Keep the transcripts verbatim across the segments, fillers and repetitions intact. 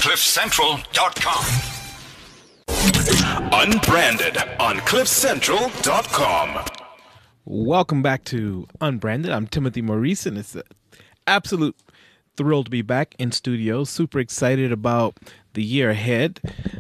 cliff central dot com. Unbranded on cliff central dot com. Welcome back to Unbranded. I'm Timothy Maurice, and it's an absolute thrill to be back in studio. Super excited about the year ahead.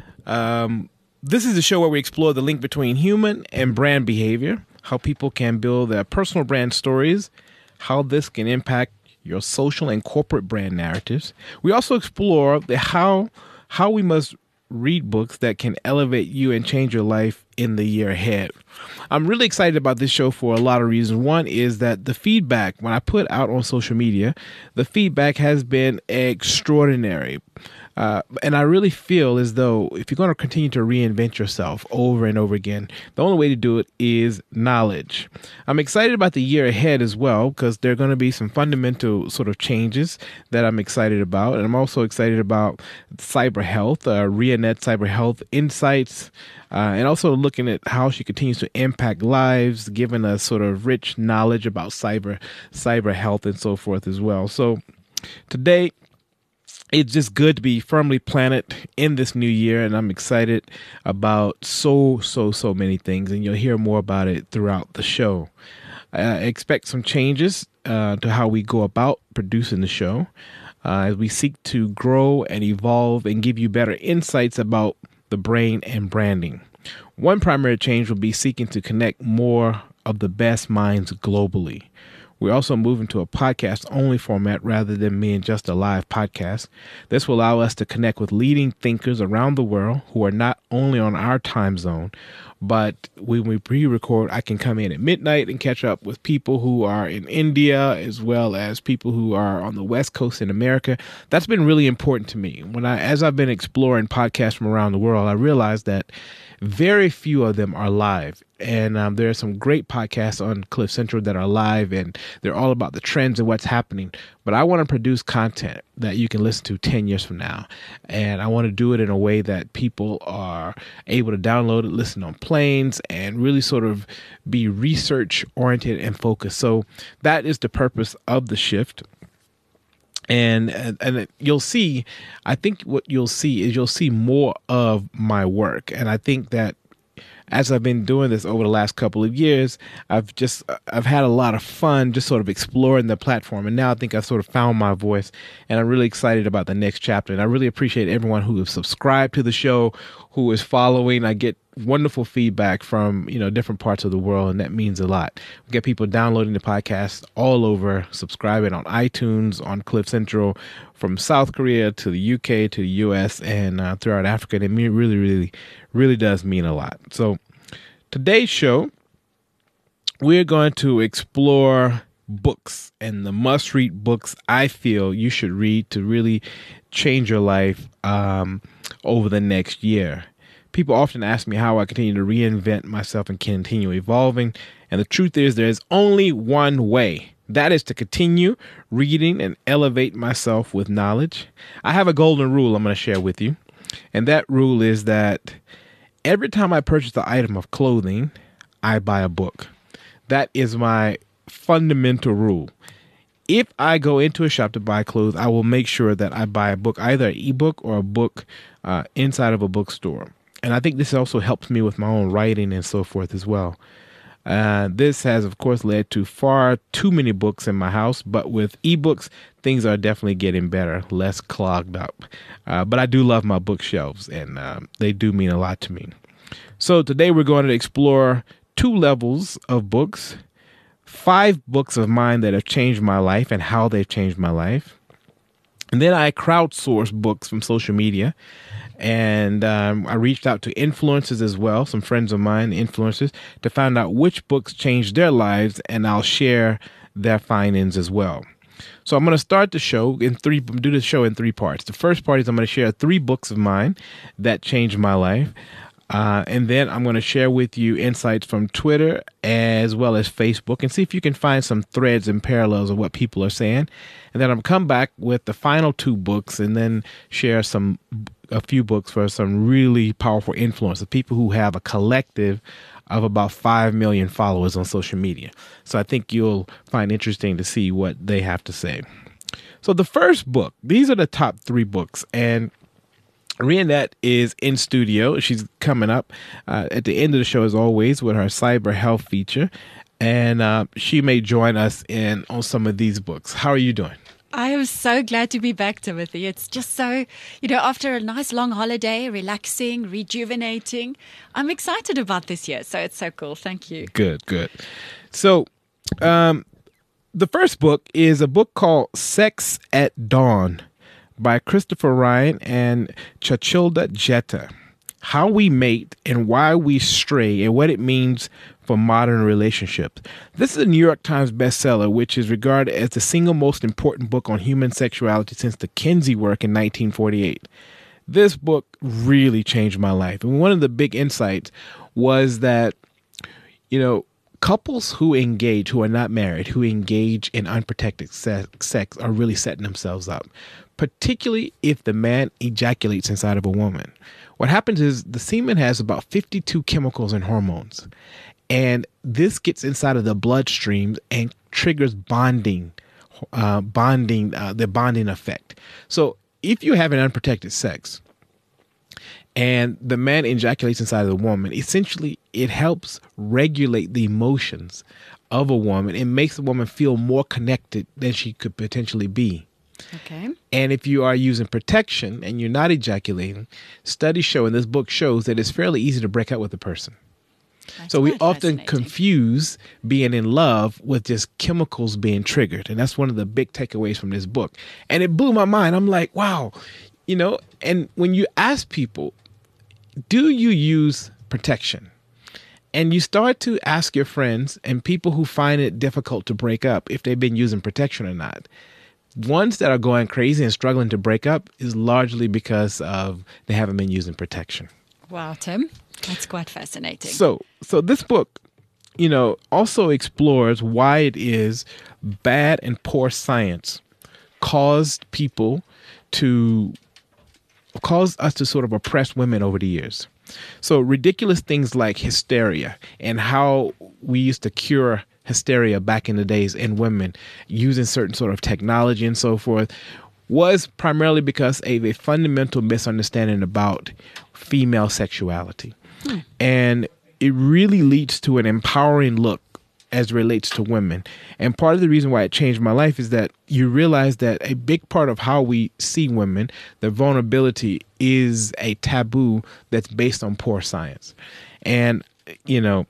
Um, this is a show where we explore the link between human and brand behavior, how people can build their personal brand stories, how this can impact your social and corporate brand narratives. We also explore the how how we must read books that can elevate you and change your life in the year ahead. I'm really excited about this show for a lot of reasons. One is that the feedback, when I put out on social media, the feedback has been extraordinary. Uh, and I really feel as though if you're going to continue to reinvent yourself over and over again, the only way to do it is knowledge. I'm excited about the year ahead as well, because there are going to be some fundamental sort of changes that I'm excited about. And I'm also excited about cyber health, uh, Rianet Cyber Health Insights, uh, and also looking at how she continues to impact lives, giving us sort of rich knowledge about cyber, cyber health and so forth as well. So today, it's just good to be firmly planted in this new year, and I'm excited about so, so, so many things, and you'll hear more about it throughout the show. I expect some changes uh, to how we go about producing the show uh, as we seek to grow and evolve and give you better insights about the brain and branding. One primary change will be seeking to connect more of the best minds globally. We're also moving to a podcast-only format rather than being just a live podcast. This will allow us to connect with leading thinkers around the world who are not only on our time zone, but when we pre-record, I can come in at midnight and catch up with people who are in India as well as people who are on the West Coast in America. That's been really important to me. When I, as I've been exploring podcasts from around the world, I realized that very few of them are live. And um, there are some great podcasts on Cliff Central that are live, and they're all about the trends and what's happening. But I want to produce content that you can listen to ten years from now. And I want to do it in a way that people are able to download it, listen on planes, and really sort of be research-oriented and focused. So that is the purpose of the shift. And, and and you'll see, I think what you'll see is you'll see more of my work. And I think that as I've been doing this over the last couple of years, I've just, I've had a lot of fun just sort of exploring the platform. And now I think I've sort of found my voice, and I'm really excited about the next chapter. And I really appreciate everyone who has subscribed to the show, who is following. I get wonderful feedback from, you know, different parts of the world, and that means a lot. We get people downloading the podcast all over, subscribing on iTunes, on Cliff Central, from South Korea to the U K to the U S and uh, throughout Africa. And it really, really, really does mean a lot. So today's show, we're going to explore books and the must-read books I feel you should read to really change your life um, over the next year. People often ask me how I continue to reinvent myself and continue evolving. And the truth is, there's only one way. That is to continue reading and elevate myself with knowledge. I have a golden rule I'm going to share with you. And that rule is that every time I purchase an item of clothing, I buy a book. That is my fundamental rule. If I go into a shop to buy clothes, I will make sure that I buy a book, either an ebook or a book uh, inside of a bookstore. And I think this also helps me with my own writing and so forth as well. Uh, this has, of course, led to far too many books in my house, but with ebooks, things are definitely getting better, less clogged up. Uh, but I do love my bookshelves, and uh, they do mean a lot to me. So today we're going to explore two levels of books, five books of mine that have changed my life and how they've changed my life. And then I crowdsource books from social media. And um, I reached out to influencers as well, some friends of mine, influencers, to find out which books changed their lives, and I'll share their findings as well. So I'm going to start the show in three, do the show in three parts. The first part is I'm going to share three books of mine that changed my life. Uh, and then I'm going to share with you insights from Twitter as well as Facebook and see if you can find some threads and parallels of what people are saying. And then I'll come back with the final two books and then share some a few books for some really powerful influencers, people who have a collective of about five million followers on social media. So I think you'll find interesting to see what they have to say. So the first book, these are the top three books, and Rianette is in studio. She's coming up uh, at the end of the show, as always, with her cyber health feature. And uh, she may join us in on some of these books. How are you doing? I am so glad to be back, Timothy. It's just so, you know, after a nice long holiday, relaxing, rejuvenating, I'm excited about this year. So it's so cool. Thank you. Good, good. So um, the first book is a book called Sex at Dawn by Christopher Ryan and Chachilda Jetta. How We Mate and Why We Stray and What It Means for Modern Relationships. This is a New York Times bestseller, which is regarded as the single most important book on human sexuality since the Kinsey work in nineteen forty-eight. This book really changed my life. And one of the big insights was that, you know, couples who engage, who are not married, who engage in unprotected se- sex are really setting themselves up, particularly if the man ejaculates inside of a woman. What happens is the semen has about fifty-two chemicals and hormones, and this gets inside of the bloodstream and triggers bonding, uh, bonding, uh, the bonding effect. So if you have an unprotected sex and the man ejaculates inside of the woman, essentially it helps regulate the emotions of a woman. It makes the woman feel more connected than she could potentially be. Okay. And if you are using protection and you're not ejaculating, studies show, and this book shows, that it's fairly easy to break up with a person. That's So we quite often fascinating. confuse being in love with just chemicals being triggered. And that's one of the big takeaways from this book. And it blew my mind. I'm like, wow, you know, and when you ask people, do you use protection? And you start to ask your friends and people who find it difficult to break up if they've been using protection or not. Ones that are going crazy and struggling to break up is largely because of they haven't been using protection. Wow, Tim, that's quite fascinating. So, so this book, you know, also explores why it is bad and poor science caused people to caused us to sort of oppress women over the years. So ridiculous things like hysteria and how we used to cure hysteria back in the days in women using certain sort of technology and so forth was primarily because of a fundamental misunderstanding about female sexuality. Hmm. And it really leads to an empowering look as it relates to women. And part of the reason why it changed my life is that you realize that a big part of how we see women, their vulnerability, is a taboo that's based on poor science. And, you know,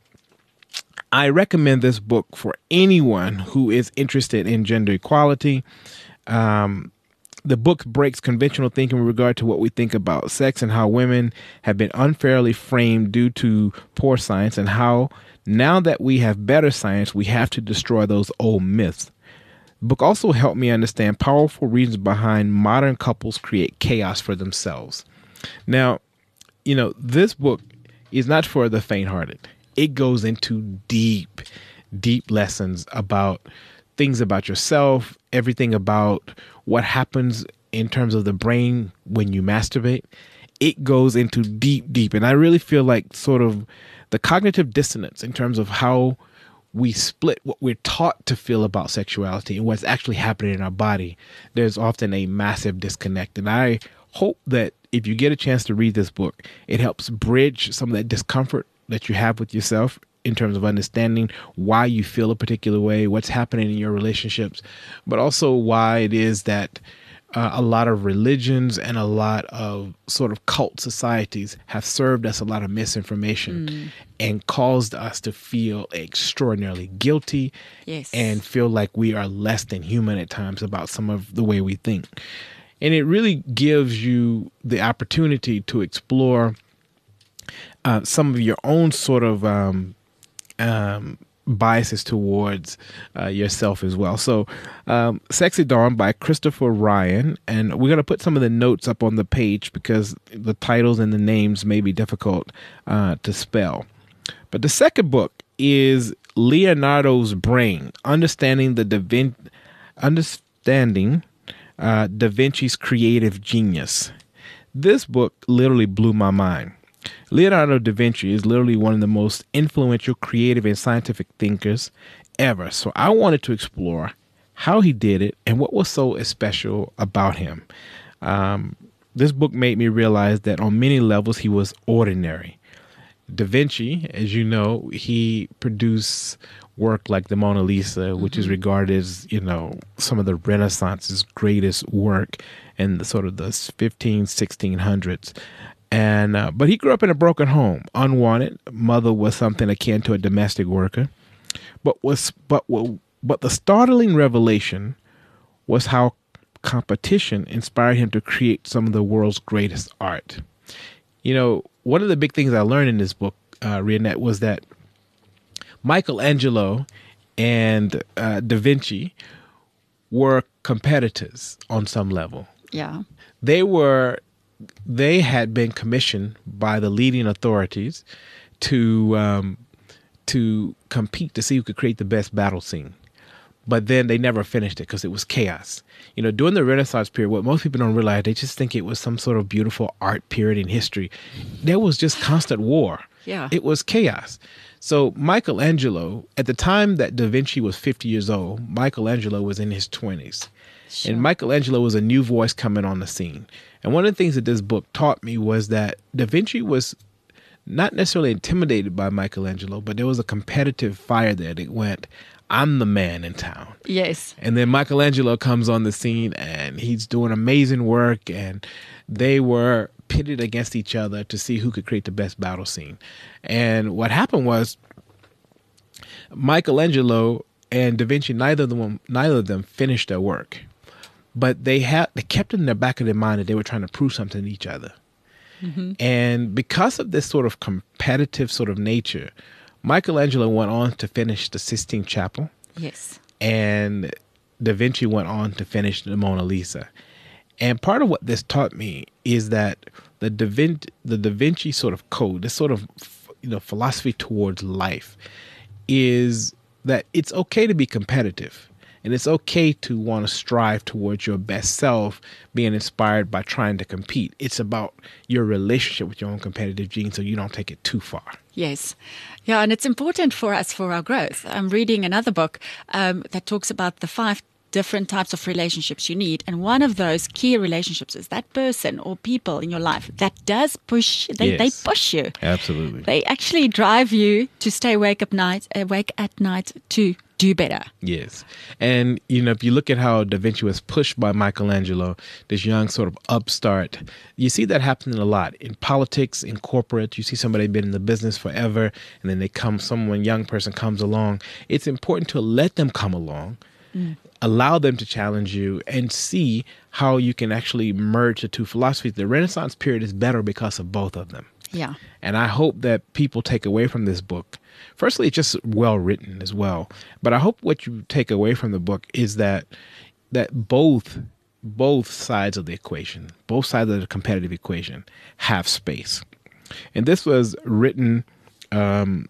I recommend this book for anyone who is interested in gender equality. Um, the book breaks conventional thinking with regard to what we think about sex and how women have been unfairly framed due to poor science, and how now that we have better science, we have to destroy those old myths. The book also helped me understand powerful reasons behind modern couples create chaos for themselves. Now, you know, this book is not for the faint-hearted. It goes into deep, deep lessons about things about yourself, everything about what happens in terms of the brain when you masturbate. It goes into deep, deep. And I really feel like sort of the cognitive dissonance in terms of how we split what we're taught to feel about sexuality and what's actually happening in our body. There's often a massive disconnect. And I hope that if you get a chance to read this book, it helps bridge some of that discomfort that you have with yourself in terms of understanding why you feel a particular way, what's happening in your relationships, but also why it is that uh, a lot of religions and a lot of sort of cult societies have served us a lot of misinformation mm. and caused us to feel extraordinarily guilty yes. and feel like we are less than human at times about some of the way we think. And it really gives you the opportunity to explore Uh, some of your own sort of um, um, biases towards uh, yourself as well. So um, Sex at Dawn by Christopher Ryan. And we're going to put some of the notes up on the page because the titles and the names may be difficult uh, to spell. But the second book is Leonardo's Brain, Understanding the Da Vin- Understanding uh, Da Vinci's Creative Genius. This book literally blew my mind. Leonardo da Vinci is literally one of the most influential creative and scientific thinkers ever. So I wanted to explore how he did it and what was so special about him. Um, this book made me realize that on many levels he was ordinary. Da Vinci, as you know, he produced work like the Mona Lisa, which mm-hmm. is regarded as, you know, some of the Renaissance's greatest work in the sort of the fifteen, sixteen hundreds. And uh, but he grew up in a broken home, unwanted. Mother was something akin to a domestic worker. But was but but the startling revelation was how competition inspired him to create some of the world's greatest art. You know, one of the big things I learned in this book, uh, Rionette, was that Michelangelo and uh, Da Vinci were competitors on some level. Yeah. They were, they had been commissioned by the leading authorities to um, to compete to see who could create the best battle scene. But then they never finished it because it was chaos. You know, during the Renaissance period, what most people don't realize, they just think it was some sort of beautiful art period in history. There was just constant war. Yeah. It was chaos. So Michelangelo, at the time that Da Vinci was fifty years old, Michelangelo was in his twenties. Sure. And Michelangelo was a new voice coming on the scene. And one of the things that this book taught me was that Da Vinci was not necessarily intimidated by Michelangelo, but there was a competitive fire there that went, I'm the man in town. Yes. And then Michelangelo comes on the scene and he's doing amazing work, and they were pitted against each other to see who could create the best battle scene. And what happened was Michelangelo and Da Vinci, neither of them, neither of them finished their work, but they had they kept in the back of their mind that they were trying to prove something to each other. Mm-hmm. And because of this sort of competitive sort of nature, Michelangelo went on to finish the Sistine Chapel. Yes. And Da Vinci went on to finish the Mona Lisa. And part of what this taught me is that the Da Vinci, the Da Vinci sort of code, this sort of, you know, philosophy towards life, is that it's okay to be competitive. And it's okay to want to strive towards your best self, being inspired by trying to compete. It's about your relationship with your own competitive gene so you don't take it too far. Yes. Yeah, and it's important for us for our growth. I'm reading another book um, that talks about the five different types of relationships you need. And one of those key relationships is that person or people in your life that does push, they, Yes. they push you. Absolutely. They actually drive you to stay awake at night, awake at night to do better. Yes. And, you know, if you look at how Da Vinci was pushed by Michelangelo, this young sort of upstart, you see that happening a lot in politics, in corporate. You see somebody been in the business forever, and then they come, someone, young person comes along. It's important to let them come along, mm. allow them to challenge you, and see how you can actually merge the two philosophies. The Renaissance period is better because of both of them. Yeah. And I hope that people take away from this book, firstly, it's just well written as well. But I hope what you take away from the book is that that both both sides of the equation, both sides of the competitive equation, have space. And this was written um,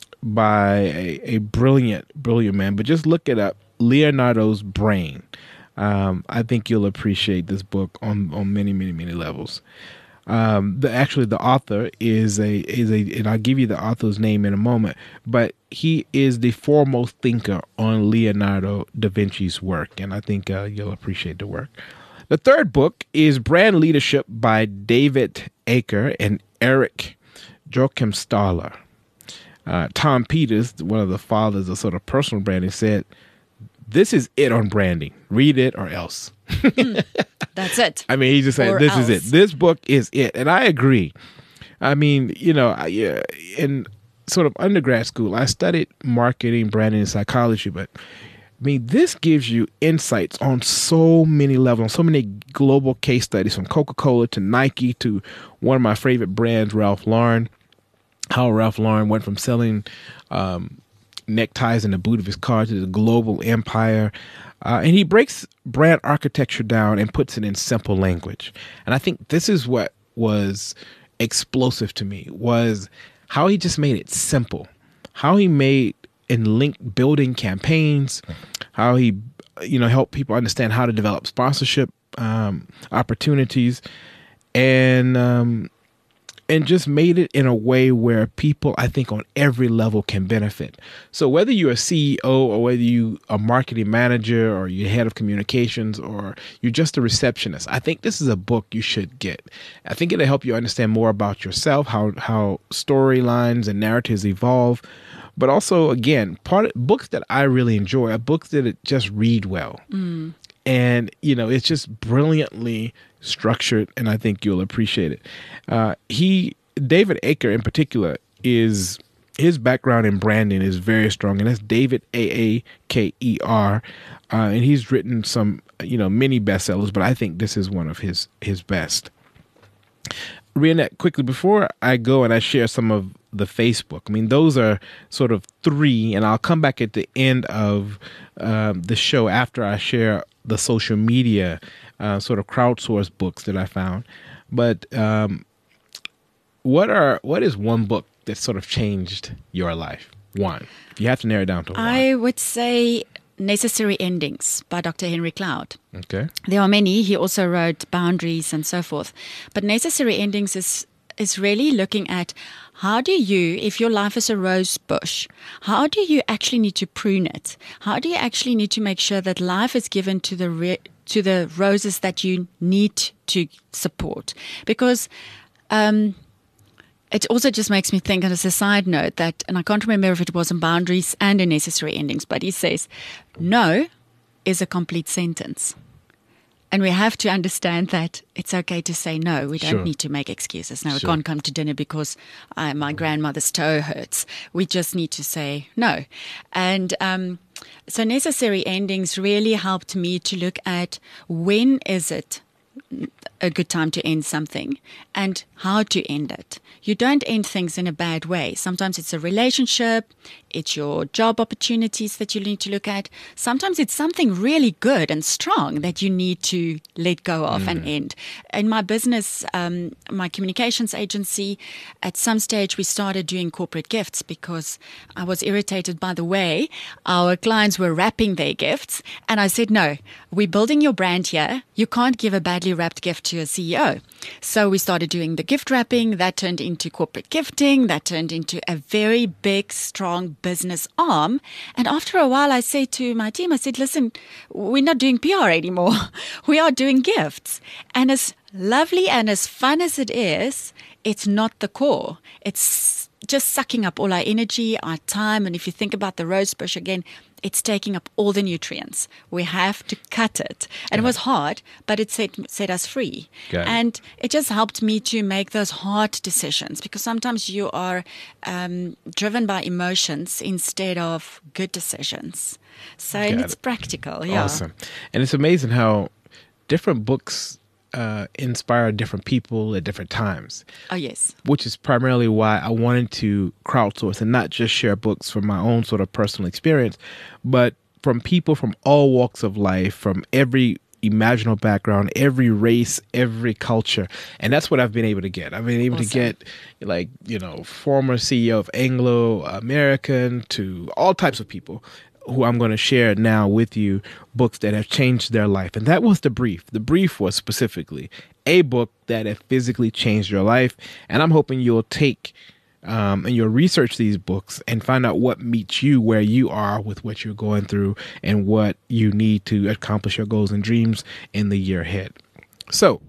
by a, a brilliant, brilliant man. But just look it up, Leonardo's Brain. Um, I think you'll appreciate this book on on many, many, many levels. Um, the actually the author is a is a, and I'll give you the author's name in a moment, but he is the foremost thinker on Leonardo da Vinci's work, and I think uh, you'll appreciate the work. The third book is Brand Leadership by David Aaker and Eric Joachim Stahler. Uh, Tom Peters, one of the fathers of sort of personal branding, said, "This is it on branding. Read it or else." mm, that's it. I mean, he just said, Or this else. is it. This book is it. And I agree. I mean, you know, I, uh, in sort of undergrad school, I studied marketing, branding, and psychology. But, I mean, this gives you insights on so many levels, on so many global case studies, from Coca-Cola to Nike to one of my favorite brands, Ralph Lauren, how Ralph Lauren went from selling um, neckties in the boot of his car to the global empire. Uh, and he breaks brand architecture down and puts it in simple language. And I think this is what was explosive to me, was how he just made it simple, how he made and linked building campaigns, how he, you know, helped people understand how to develop sponsorship um, opportunities. And um, and just made it in a way where people, I think, on every level can benefit. So whether you're a C E O or whether you a marketing manager or you're head of communications or you're just a receptionist, I think this is a book you should get. I think it'll help you understand more about yourself, how how storylines and narratives evolve. But also, again, part of books that I really enjoy are books that it just read well. Mm. And, you know, it's just brilliantly structured, and I think you'll appreciate it. Uh, he, David Aker in particular, is his background in branding is very strong, and that's David A A K E R, uh, and he's written some, you know, many bestsellers, but I think this is one of his his best. Rionette, quickly before I go and I share some of the Facebook, I mean, those are sort of three, and I'll come back at the end of um, the show after I share the social media uh, sort of crowdsourced books that I found. But um, what are what is one book that sort of changed your life? One. If you have to narrow it down to one. I would say Necessary Endings by Doctor Henry Cloud. Okay. There are many. He also wrote Boundaries and so forth. But Necessary Endings is is really looking at how do you, if your life is a rose bush, how do you actually need to prune it? How do you actually need to make sure that life is given to the re- to the roses that you need to support? Because um, it also just makes me think, and as a side note, that, and I can't remember if it was in Boundaries and in Necessary Endings, but he says, no is a complete sentence. And we have to understand that it's okay to say no. We don't Sure. need to make excuses. No, Sure. I can't come to dinner because uh, my grandmother's toe hurts. We just need to say no. And um, so Necessary Endings really helped me to look at when is it a good time to end something and how to end it. You don't end things in a bad way. Sometimes it's a relationship, it's your job opportunities that you need to look at. Sometimes it's something really good and strong that you need to let go of mm. and end. In my business, um, my communications agency, at some stage we started doing corporate gifts because I was irritated by the way our clients were wrapping their gifts. And I said, no, we're building your brand here. You can't give a badly wrapped gift to a C E O. So we started doing the gift wrapping. That turned into corporate gifting. That turned into a very big, strong business arm. And after a while, I said to my team, I said, listen, we're not doing P R anymore. We are doing gifts. And as lovely and as fun as it is, it's not the core. It's just sucking up all our energy, our time. And if you think about the rose bush again, it's taking up all the nutrients. We have to cut it. And it was hard, but it set, set us free. Got it. And it just helped me to make those hard decisions because sometimes you are um, driven by emotions instead of good decisions. So and Got it's it. practical. Yeah. Awesome. And it's amazing how different books uh, inspire different people at different times. Oh, yes. Which is primarily why I wanted to crowdsource and not just share books from my own sort of personal experience, but from people from all walks of life, from every imaginable background, every race, every culture. And that's what I've been able to get. I've been able Awesome. to get, like, you know, former C E O of Anglo American to all types of people who I'm going to share now with you, books that have changed their life. And that was the brief. The brief was specifically a book that have physically changed your life. And I'm hoping you'll take um, and you'll research these books and find out what meets you where you are with what you're going through and what you need to accomplish your goals and dreams in the year ahead. So,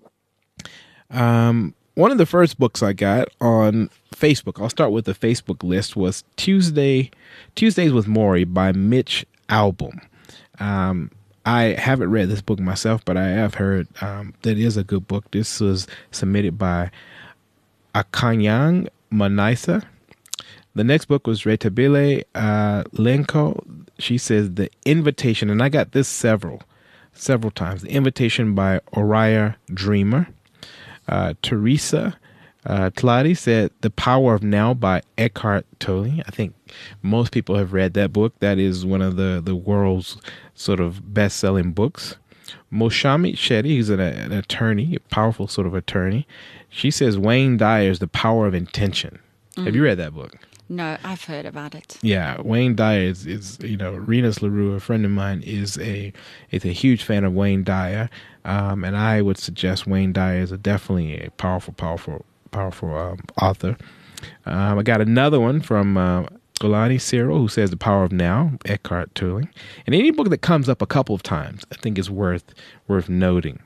um, one of the first books I got on Facebook, I'll start with the Facebook list, was Tuesday, Tuesdays with Morrie by Mitch Albom. Um, I haven't read this book myself, but I have heard um, that it is a good book. This was submitted by Akanyang Manaisa. The next book was Retabile uh, Lenko. She says The Invitation, and I got this several, several times. The Invitation by Oriya Dreamer. Uh, Teresa uh, Tladi said The Power of Now by Eckhart Tolle. I think most people have read that book. That is one of the, the world's sort of best-selling books. Moshami Shetty, he's an, an attorney, a powerful sort of attorney. She says Wayne Dyer's The Power of Intention. Mm-hmm. Have you read that book? No, I've heard about it. Yeah, Wayne Dyer is, is you know, Renus LaRue, a friend of mine, is a is a huge fan of Wayne Dyer, um, and I would suggest Wayne Dyer is a definitely a powerful, powerful powerful um, author. Um, I got another one from uh, Golani Cyril, who says The Power of Now, Eckhart Tolle. And any book that comes up a couple of times, I think is worth worth noting.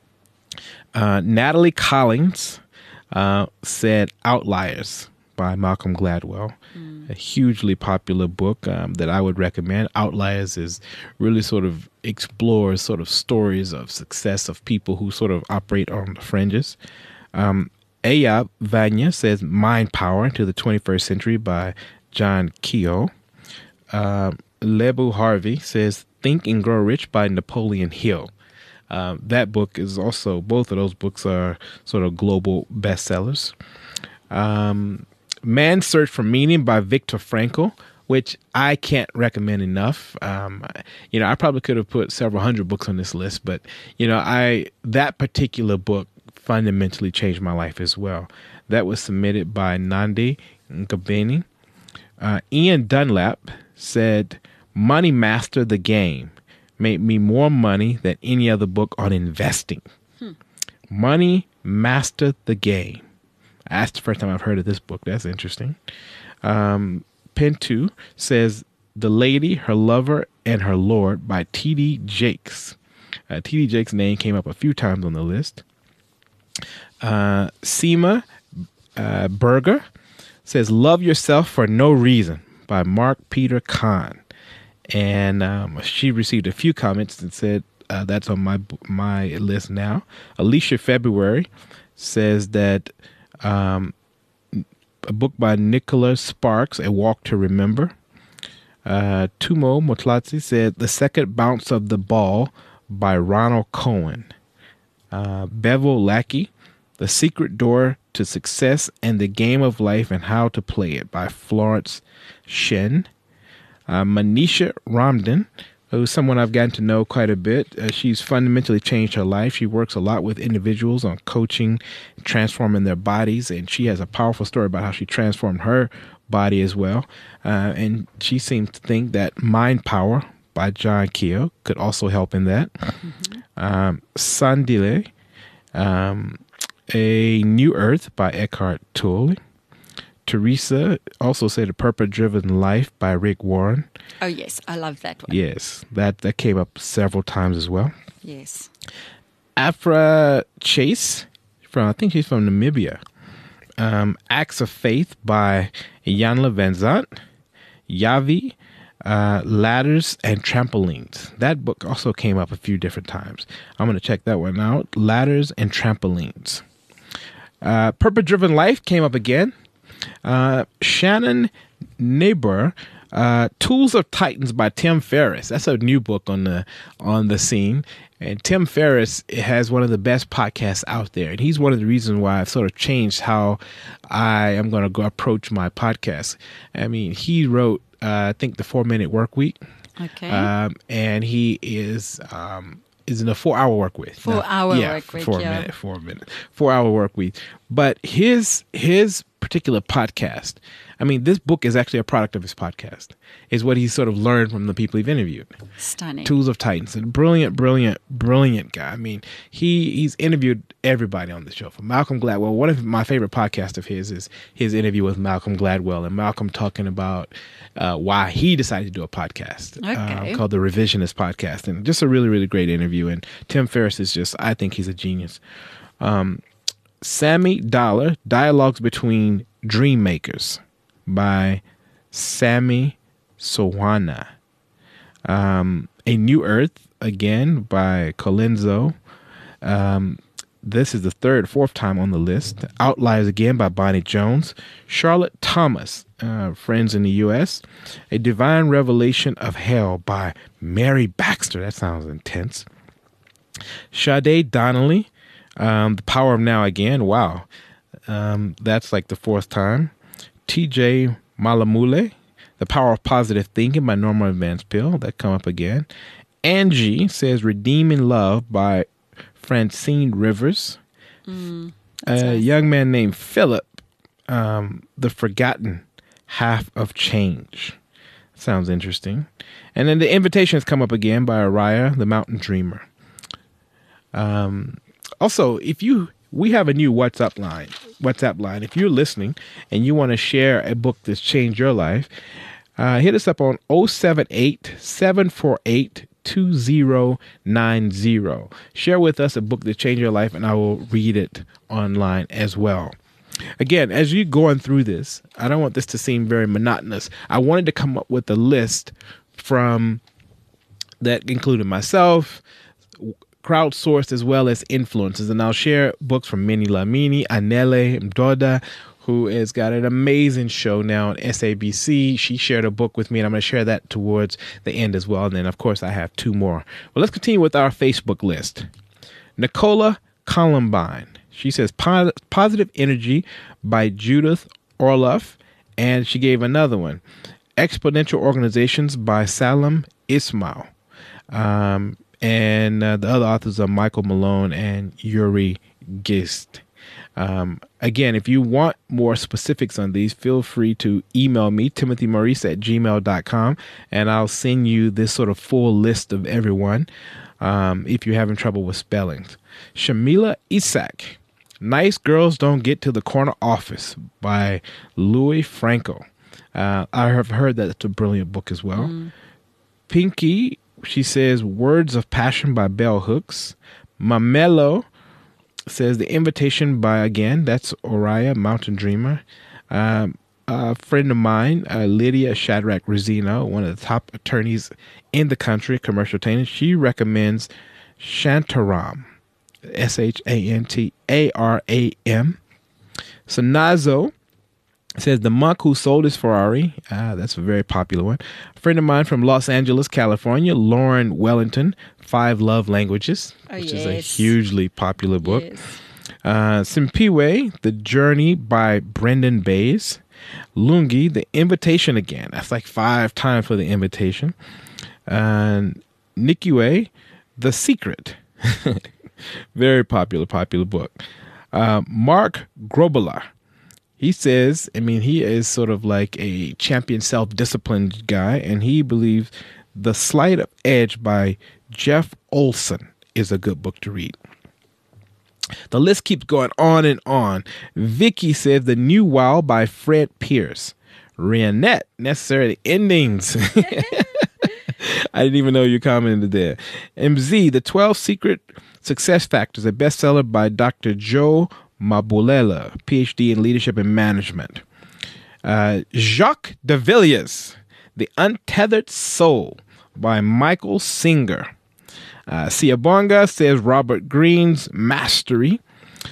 Uh, Natalie Collins uh, said Outliers by Malcolm Gladwell, mm. a hugely popular book um, that I would recommend. Outliers is really sort of explores sort of stories of success of people who sort of operate on the fringes. Um, Ayab Vanya says Mind Power into the twenty-first Century by John Keogh. Uh, Lebu Harvey says Think and Grow Rich by Napoleon Hill. Um, that book is also, both of those books are sort of global bestsellers. Um, Man's Search for Meaning by Viktor Frankl, which I can't recommend enough. Um, you know, I probably could have put several hundred books on this list, but, you know, I that particular book fundamentally changed my life as well. That was submitted by Nandi Ngabeni. Uh, Ian Dunlap said, Money Master the Game made me more money than any other book on investing. Hmm. Money Master the Game. That's the first time I've heard of this book. That's interesting. Um, Pentu says The Lady, Her Lover, and Her Lord by T D Jakes. Uh, T D Jakes' name came up a few times on the list. Uh, Seema uh, Berger says Love Yourself for No Reason by Mark Peter Kahn. And um, she received a few comments and said uh, that's on my my list now. Alicia February says that um, a book by Nicholas Sparks, A Walk to Remember. Uh, Tumo Motlatsi said The Second Bounce of the Ball by Ronald Cohen. Uh, Bevel Lackey, The Secret Door to Success and the Game of Life and How to Play It by Florence Shen. Uh, Manisha Ramdan, who's someone I've gotten to know quite a bit. Uh, she's fundamentally changed her life. She works a lot with individuals on coaching, transforming their bodies, and she has a powerful story about how she transformed her body as well. Uh, and she seems to think that Mind Power by John Keogh could also help in that. Mm-hmm. Um, Sandile, um, A New Earth by Eckhart Tolle. Teresa also said A Purpose-Driven Life by Rick Warren. Oh, yes. I love that one. Yes. That, that came up several times as well. Yes. Afra Chase, from I think she's from Namibia. Um, Acts of Faith by Iyanla Vanzant. Yavi, uh, Ladders and Trampolines. That book also came up a few different times. I'm going to check that one out. Ladders and Trampolines. Uh, Purpose-Driven Life came up again. Uh, Shannon Neighbor, uh, Tools of Titans by Tim Ferriss. That's a new book on the on the scene. And Tim Ferriss has one of the best podcasts out there. And he's one of the reasons why I've sort of changed how I am going to go approach my podcast. I mean, he wrote, uh, I think, The Four Minute Work Week. Okay. Um, and he is... Um, is in a four-hour work week. Four-hour yeah, work week, four yeah. minute, four minute, four-hour work week. But his his particular podcast, I mean, this book is actually a product of his podcast. Is what he's sort of learned from the people he's interviewed. Stunning. Tools of Titans, a brilliant, brilliant, brilliant guy. I mean, he he's interviewed everybody on the show. From Malcolm Gladwell, one of my favorite podcasts of his is his interview with Malcolm Gladwell, and Malcolm talking about uh, why he decided to do a podcast okay. uh, called the Revisionist Podcast, and just a really, really great interview. And Tim Ferriss is just, I think he's a genius. Um, Sammy Dollar, Dialogues Between Dream Makers by Sammy Sowana. Um, A New Earth, again, by Colenso. Um, this is the third, fourth time on the list. Outliers, again, by Bonnie Jones. Charlotte Thomas, uh, Friends in the U S. A Divine Revelation of Hell by Mary Baxter. That sounds intense. Sade Donnelly, um, The Power of Now, again. Wow. Um, that's like the fourth time. T J Malamule, The Power of Positive Thinking by Norma Vance Pill. That come up again. Angie says Redeeming Love by Francine Rivers. Mm, a nice. young man named Philip, um, The Forgotten Half of Change. Sounds interesting. And then The Invitations come up again by Araya, The Mountain Dreamer. Um, also, if you we have a new WhatsApp line. WhatsApp line. If you're listening and you want to share a book that's changed your life, uh, hit us up on oh seven eight, seven four eight, two oh nine oh. Share with us a book that changed your life, and I will read it online as well. Again, as you're going through this, I don't want this to seem very monotonous. I wanted to come up with a list from that included myself, crowdsourced, as well as influences. And I'll share books from Minnie Lamini, Anele Mdoda, who has got an amazing show now on S A B C. She shared a book with me, and I'm going to share that towards the end as well. And then, of course, I have two more. Well, let's continue with our Facebook list. Nicola Columbine. She says Positive Energy by Judith Orloff, and she gave another one, Exponential Organizations by Salam Ismail. Um, and uh, the other authors are Michael Malone and Yuri Gist. Um, again, if you want more specifics on these, feel free to email me, timothy maurice at gmail dot com, and I'll send you this sort of full list of everyone um, if you're having trouble with spellings. Shamila Isak. Nice Girls Don't Get to the Corner Office by Louis Franco. Uh, I have heard that it's a brilliant book as well. Mm. Pinky, she says Words of Passion by Bell Hooks. Mamelo says The Invitation by, again, that's Oriah Mountain Dreamer. Um, a friend of mine, uh, Lydia Shadrach Rosino, one of the top attorneys in the country, commercial attorney, she recommends Shantaram. S H A N T A R A M. Sanazo says The Monk Who Sold His Ferrari. Ah, that's a very popular one. A friend of mine from Los Angeles, California, Lauren Wellington, Five Love Languages, oh, which yes. is a hugely popular book. Yes. Uh, Simpiwe, The Journey by Brendan Bays. Lungi, The Invitation Again. That's like five times for The Invitation. Uh, Nikiwe, The Secret. Very popular, popular book. Uh, Mark Grobeler. He says, I mean, he is sort of like a champion self-disciplined guy, and he believes The Sleight of Edge by Jeff Olson is a good book to read. The list keeps going on and on. Vicky says The New Wow by Fred Pierce. Rianette, Necessary Endings. I didn't even know you commented there. M Z, The twelve Secret Success Factors, a bestseller by Doctor Joe Mabulela, P H D in Leadership and Management. Uh, Jacques de Villiers, The Untethered Soul by Michael Singer. Uh, Siabonga says Robert Greene's Mastery.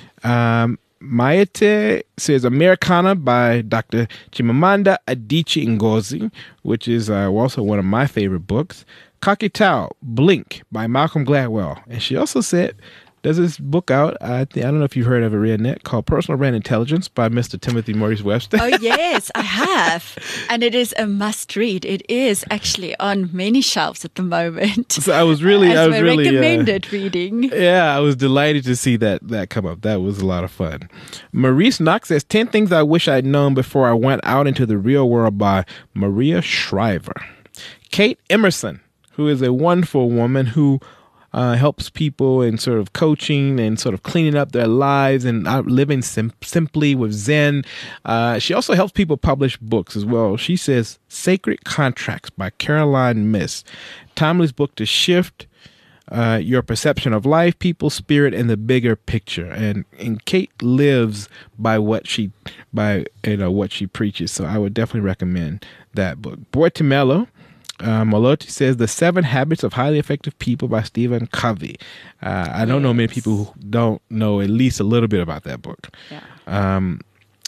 Um, Maite says Americana by Doctor Chimamanda Adichie Ngozi, which is uh, also one of my favorite books. Kakitao, Blink by Malcolm Gladwell. And she also said, there's this book out, I, think, I don't know if you've heard of it, Rianette, called Personal Brand Intelligence by Mister Timothy Maurice Webster. Oh, yes, I have. And it is a must read. It is actually on many shelves at the moment. So I was really, As I was really recommended uh, reading. Yeah, I was delighted to see that that come up. That was a lot of fun. Maurice Knox says ten Things I Wish I'd Known Before I Went Out into the Real World by Maria Shriver. Kate Emerson, who is a wonderful woman who uh, helps people in sort of coaching and sort of cleaning up their lives and uh, living sim- simply with Zen. Uh, she also helps people publish books as well. She says Sacred Contracts by Caroline Miss. Timeless book to shift uh, your perception of life, people, spirit, and the bigger picture. And and Kate lives by what she by you know what she preaches. So I would definitely recommend that book. Boitemelo. Uh, Maloti says The Seven Habits of Highly Effective People by Stephen Covey. Uh, I don't yes. know many people who don't know at least a little bit about that book. Yeah. Um,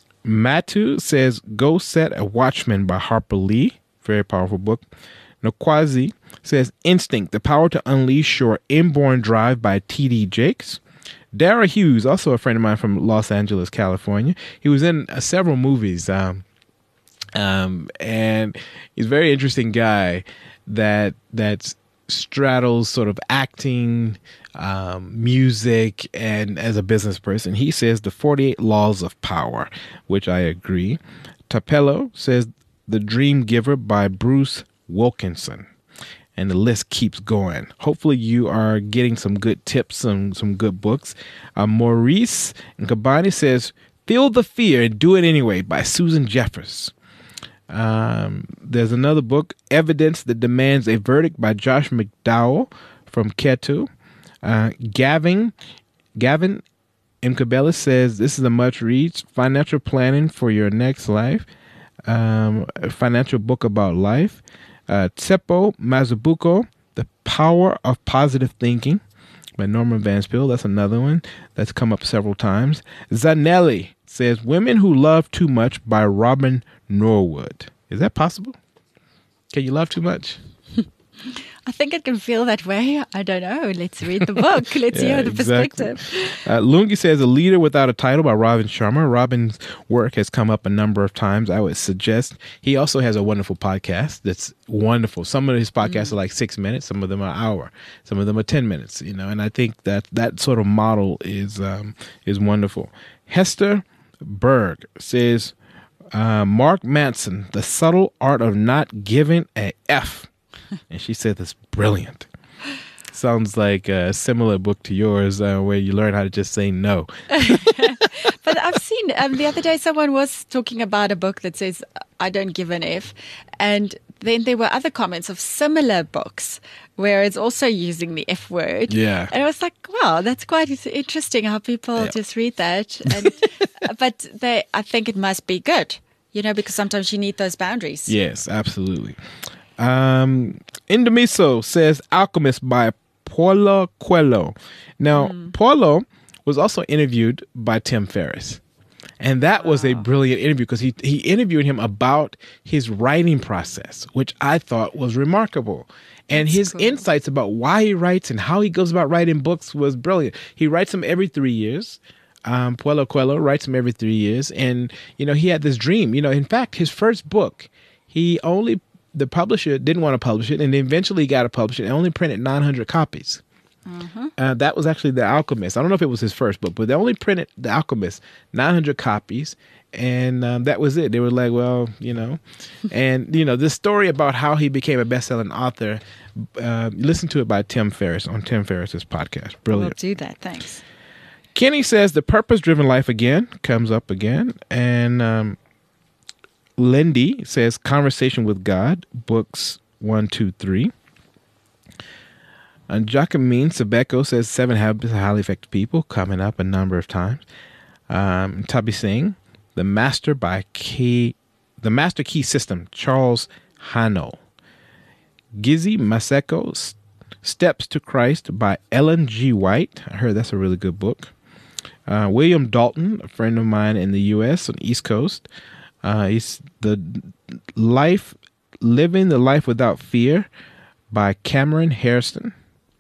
Matu says Go Set a Watchman by Harper Lee. Very powerful book. Nokwazi says Instinct, The Power to Unleash Your Inborn Drive by T D Jakes. Dara Hughes, also a friend of mine from Los Angeles, California. He was in uh, several movies. Um, Um, and he's a very interesting guy that that straddles sort of acting, um, music, and as a business person. He says The forty-eight Laws of Power, which I agree. Tapello says The Dream Giver by Bruce Wilkinson. and the list keeps going. Hopefully you are getting some good tips, some, some good books. Uh, Maurice Nkabani says, Feel the Fear and Do It Anyway by Susan Jeffers. Um, there's another book, Evidence That Demands a Verdict by Josh McDowell from Ketu. Uh, Gavin, Gavin Mkabela says, this is a much read. Financial planning for your next life. Um, a financial book about life. Uh, Tsepo Mazubuko, The Power of Positive Thinking by Norman Van Spiel. That's another one that's come up several times. Zanelli says, Women Who Love Too Much by Robin Norwood. Is that possible? Can you love too much? I think it can feel that way. I don't know. Let's read the book. Let's yeah, hear the exactly. perspective. Uh, Lungi says, A Leader Without a Title by Robin Sharma. Robin's work has come up a number of times. I would suggest. He also has a wonderful podcast that's wonderful. Some of his podcasts mm. are like six minutes. Some of them are an hour. Some of them are ten minutes. You know, and I think that that sort of model is um, is wonderful. Hester Berg says, uh, Mark Manson, The Subtle Art of Not Giving a F. And she said that's brilliant. Sounds like a similar book to yours uh, where you learn how to just say no. But I've seen, um, the other day someone was talking about a book that says, I don't give an F. And then there were other comments of similar books where it's also using the F word. Yeah. And I was like, wow, that's quite interesting how people yeah. just read that. And, but they, I think it must be good, you know, because sometimes you need those boundaries. Yes, absolutely. Um, Indemiso says Alchemist by Paulo Coelho. Now, mm. Paulo was also interviewed by Tim Ferriss. And that wow. was a brilliant interview because he, he interviewed him about his writing process, which I thought was remarkable. And That's his cool. insights about why he writes and how he goes about writing books was brilliant. He writes them every three years. Um, Paulo Coelho writes them every three years. And, you know, he had this dream. You know, in fact, his first book, he only... the publisher didn't want to publish it, and they eventually got to publish it and only printed nine hundred copies. Mm-hmm. Uh, that was actually The Alchemist. I don't know if it was his first book, but they only printed The Alchemist, nine hundred copies, and um, that was it. They were like, well, you know, and, you know, this story about how he became a best-selling author, uh, listen to it by Tim Ferriss on Tim Ferriss's podcast. Brilliant. We'll do that. Thanks. Kenny says The Purpose-Driven Life again comes up again, and um, Lindy says Conversation with God, books one, two, three. And Jacqueline Sabeko says Seven Habits of Highly Effective People, coming up a number of times. Um, Tabi Singh, The Master by Key, The Master Key System, Charles Hano. Gizzy Maseko, Steps to Christ by Ellen G. White. I heard that's a really good book. Uh, William Dalton, a friend of mine in the U S on the East Coast. Uh, it's the life, Living the Life Without Fear by Cameron Hairston.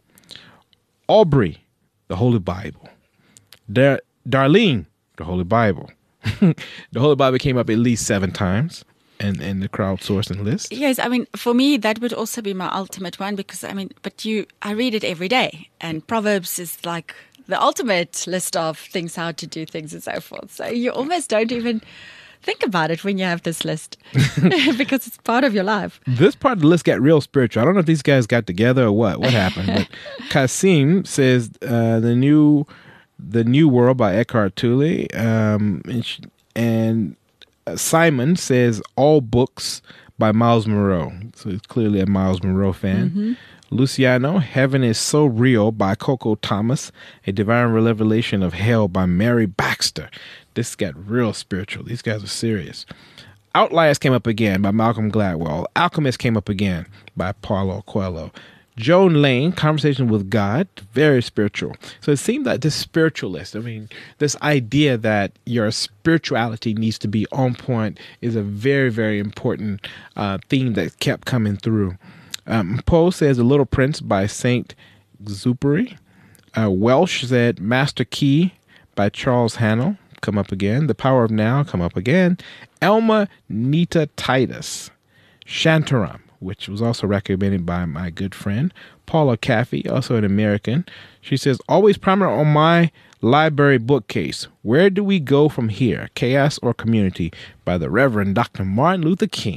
Aubrey, The Holy Bible. Dar- Darlene, The Holy Bible. The Holy Bible came up at least seven times in, in the crowdsourcing list. Yes, I mean, for me, that would also be my ultimate one because, I mean, but you, I read it every day. And Proverbs is like the ultimate list of things, how to do things and so forth. So you almost don't even think about it when you have this list because it's part of your life. This part of the list got real spiritual. I don't know if these guys got together or what. What happened? But Kasim says uh, the new the New World by Eckhart Tolle. Um, and, sh- and Simon says All Books by Miles Monroe. So he's clearly a Miles Monroe fan. Mm-hmm. Luciano, Heaven is So Real by Coco Thomas. A Divine Revelation of Hell by Mary Baxter. This got real spiritual. These guys are serious. Outliers came up again by Malcolm Gladwell. Alchemist came up again by Paulo Coelho. Joan Lane, Conversation with God, very spiritual. So it seemed like this spiritualist, I mean, this idea that your spirituality needs to be on point is a very, very important uh, theme that kept coming through. Um, Poe says The Little Prince by Saint Exupéry. Uh, Welsh said Master Key by Charles Hannell, come up again. The Power of Now, come up again. Elma Nita Titus. Shantaram, which was also recommended by my good friend Paula Caffey, also an American. She says, always prominent on my library bookcase, Where Do We Go From Here? Chaos or Community by the Reverend Doctor Martin Luther King.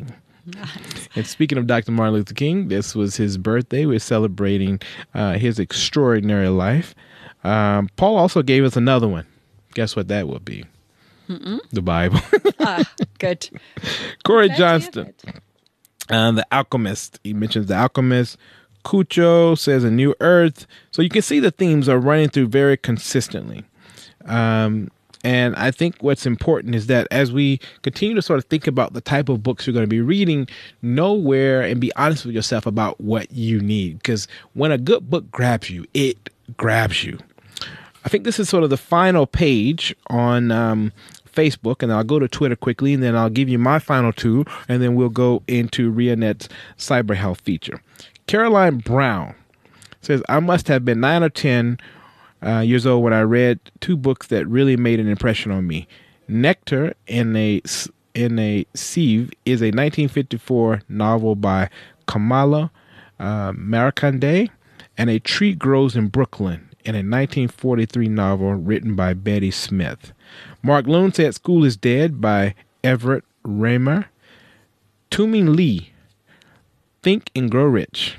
And speaking of Doctor Martin Luther King, this was his birthday. We're celebrating uh, his extraordinary life. Um, Paul also gave us another one. Guess what that would be? Mm-mm. The Bible. Ah, good. Corey Glad to hear Johnston, that. uh, The Alchemist. He mentions The Alchemist. Cucho says A New Earth. So you can see the themes are running through very consistently. Um, and I think what's important is that as we continue to sort of think about the type of books you're going to be reading, know where and be honest with yourself about what you need. Because when a good book grabs you, it grabs you. I think this is sort of the final page on um, Facebook, and I'll go to Twitter quickly, and then I'll give you my final two, and then we'll go into RiaNet's cyber health feature. Caroline Brown says, I must have been nine or ten uh, years old when I read two books that really made an impression on me. Nectar in a, in a Sieve is a nineteen fifty-four novel by Kamala uh, Markandé, and A Tree Grows in Brooklyn in a nineteen forty-three novel written by Betty Smith. Mark Loon said School is Dead by Everett Raymer. Tuming Lee, Think and Grow Rich.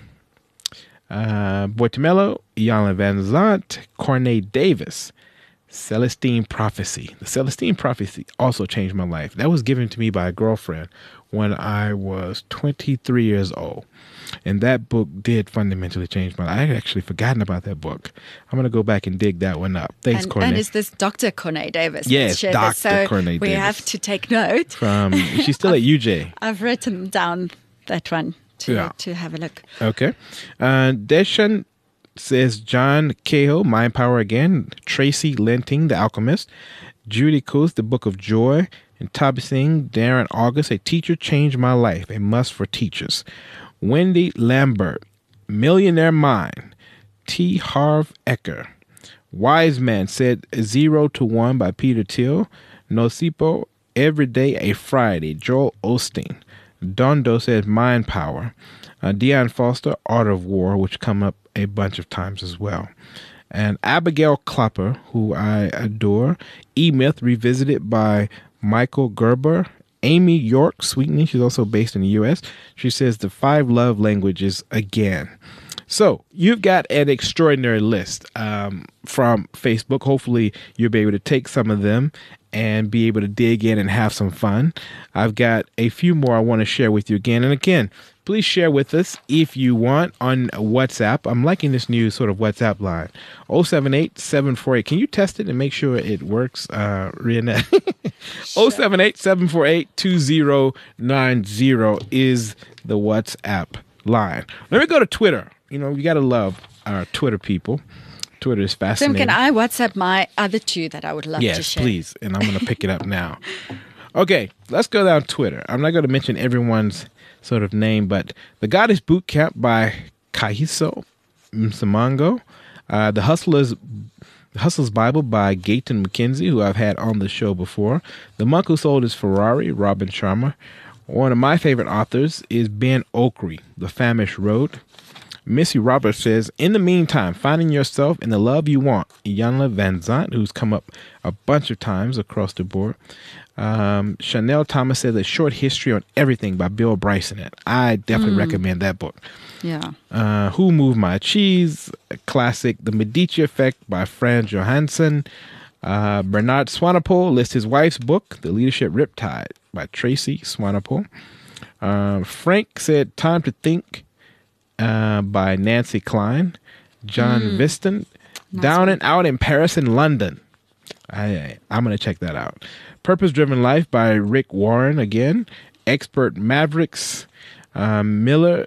Uh, Boitemelo, Ian Van Zant, Corney Davis, Celestine Prophecy. The Celestine Prophecy also changed my life. That was given to me by a girlfriend when I was twenty-three years old. And that book did fundamentally change my life. I had actually forgotten about that book. I'm going to go back and dig that one up. Thanks, and, Corney. and is this Doctor Corney Davis? Yes, Doctor So Corney we Davis. have to take note. From, she's still at U J. I've written down that one to, Yeah. to have a look. Okay. Uh, Deshan says John Cahill, Mind Power Again. Tracy Lenting, The Alchemist. Judy Coase, The Book of Joy. And Tabi Singh, Darren August, A Teacher Changed My Life, a must for teachers. Wendy Lambert, Millionaire Mind. T. Harv Eker. Wise Man said Zero to One by Peter Thiel. Nocipo, Every Day a Friday, Joel Osteen. Dondo said Mind Power. Uh, Deion Foster, Art of War, which come up a bunch of times as well. And Abigail Clapper, who I adore. E-Myth, Revisited by Michael Gerber. Amy York, Sweetney, she's also based in the U S. She says The Five Love Languages again. So you've got an extraordinary list um, from Facebook. Hopefully you'll be able to take some of them and be able to dig in and have some fun. I've got a few more I want to share with you again. And again, please share with us if you want on WhatsApp. I'm liking this new sort of WhatsApp line. oh seven eight, seven four eight. Can you test it and make sure it works, uh, RiaNet? oh seven eight, seven four eight, two zero nine zero is the WhatsApp line. Let me go to Twitter. You know, you got to love our Twitter people. Twitter is Tim, fascinating. can I WhatsApp my other two that I would love to Yes, share? please. And I'm going to pick it up now. Okay, let's go down Twitter. I'm not going to mention everyone's sort of name, but The Goddess Boot Camp by Kahiso Msamango. Uh, the Hustler's The Hustler's Bible by Gayton McKenzie, who I've had on the show before. The Monk Who Sold His Ferrari, Robin Sharma. One of my favorite authors is Ben Okri, The Famish Road. Missy Roberts says, In the Meantime, Finding Yourself in the Love You Want, Iyanla Van Zant, who's come up a bunch of times across the board. Um, Chanel Thomas says, A Short History on Everything by Bill Bryson. I definitely mm. recommend that book. Yeah. Uh, Who Moved My Cheese? A classic. The Medici Effect by Franz Johansson. Uh, Bernard Swanepoel lists his wife's book, The Leadership Riptide by Tracy Swanepoel. Uh, Frank said, Time to Think uh, by Nancy Klein. John mm. Viston, nice Down one. and Out in Paris and London. I, I, I'm going to check that out. Purpose Driven Life by Rick Warren again. Expert Mavericks. Uh, Miller.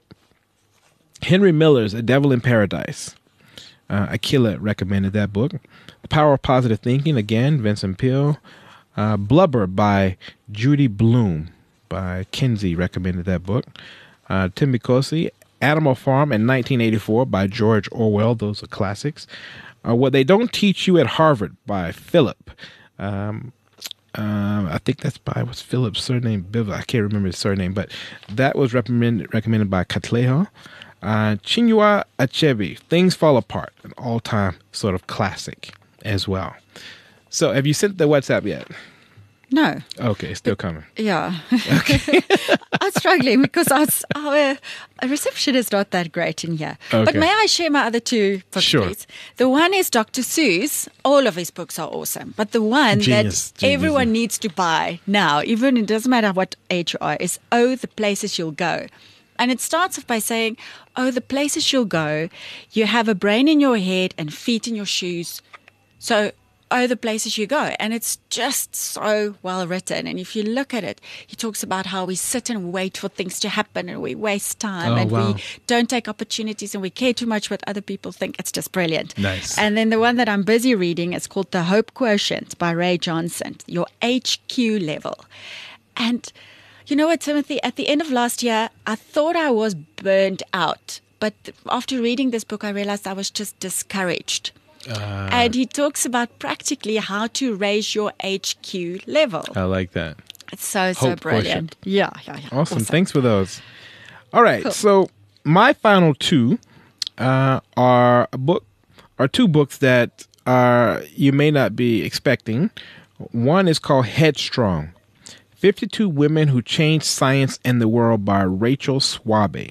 Henry Miller's A Devil in Paradise. Uh, Aquila recommended that book. The Power of Positive Thinking, again, Vincent Peale. Uh, Blubber by Judy Bloom by Kinsey recommended that book. Uh, Tim Bikosi, Animal Farm in nineteen eighty-four by George Orwell. Those are classics. Uh, What They Don't Teach You at Harvard by Philip. Um, uh, I think that's by, what's Philip's surname? Biv- I can't remember his surname, but that was recommended, recommended by Katleho. Uh, Chinua Achebe, Things Fall Apart, an all-time sort of classic as well. So have you sent the WhatsApp yet? No. Okay, still coming. Yeah. Okay. I struggling because our, our reception is not that great in here. Okay. But may I share my other two books, Sure. please? The one is Doctor Seuss. All of his books are awesome. But the one Genius, that genius. everyone needs to buy now, even it doesn't matter what age you are, is Oh, the Places You'll Go. And it starts off by saying, oh, the places you'll go, you have a brain in your head and feet in your shoes. So, oh, the places you go. And it's just so well written. And if you look at it, he talks about how we sit and wait for things to happen and we waste time Oh, and wow. we don't take opportunities and we care too much what other people think. It's just brilliant. Nice. And then the one that I'm busy reading is called The Hope Quotient by Ray Johnson, your H Q level. And you know what, Timothy, at the end of last year, I thought I was burned out. But after reading this book, I realized I was just discouraged. Uh, And he talks about practically how to raise your H Q level. I like that. It's so, so Hope brilliant. quotient. Yeah, yeah, yeah. Awesome. Thanks for those. All right. Cool. So my final two uh, are a book, are two books that are you may not be expecting. One is called Headstrong: fifty-two Women Who Changed Science and the World by Rachel Swaby.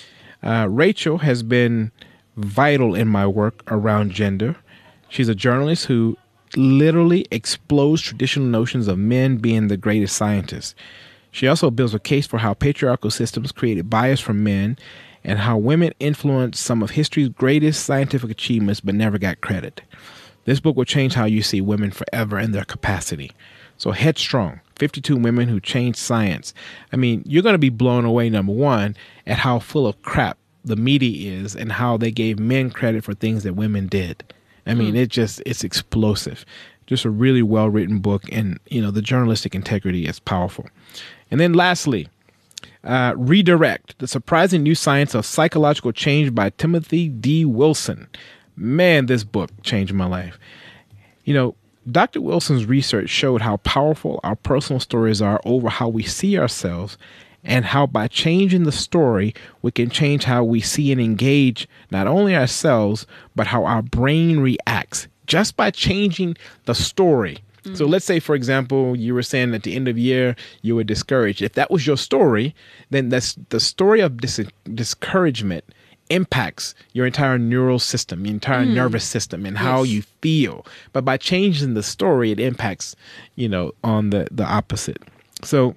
Uh, Rachel has been vital in my work around gender. She's a journalist who literally explodes traditional notions of men being the greatest scientists. She also builds a case for how patriarchal systems created bias from men and how women influenced some of history's greatest scientific achievements but never got credit. This book will change how you see women forever and their capacity. So Headstrong, fifty-two Women Who Changed Science. I mean, you're going to be blown away, number one, at how full of crap the media is and how they gave men credit for things that women did. I mean, it just, it's explosive. Just a really well-written book, and, you know, the journalistic integrity is powerful. And then lastly, uh, Redirect, The Surprising New Science of Psychological Change by Timothy D. Wilson. Man, this book changed my life. You know, Doctor Wilson's research showed how powerful our personal stories are over how we see ourselves, and how by changing the story, we can change how we see and engage not only ourselves, but how our brain reacts just by changing the story. Mm-hmm. So let's say, for example, you were saying at the end of the year, you were discouraged. If that was your story, then that's the story of dis- discouragement impacts your entire neural system, your entire mm. nervous system, and yes. how you feel. But by changing the story, it impacts, you know, on the, the opposite. So